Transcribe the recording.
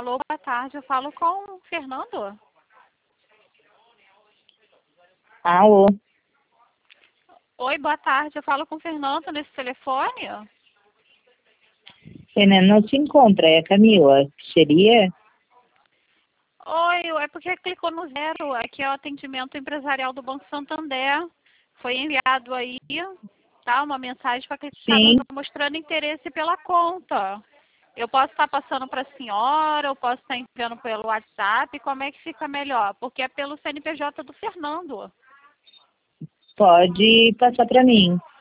Alô, boa tarde. Eu falo com o Fernando. Alô? Oi, boa tarde. Eu falo com o Fernando nesse telefone. Fernando não se encontra, é a Camila. Seria? Oi, é porque clicou no 0. Aqui é o atendimento empresarial do Banco Santander. Foi enviado aí, tá? Uma mensagem para clicar Sim, mostrando interesse pela conta. Eu posso estar passando para a senhora, eu posso estar enviando pelo WhatsApp. Como é que fica melhor? Porque é pelo CNPJ do Fernando. pode passar para mim.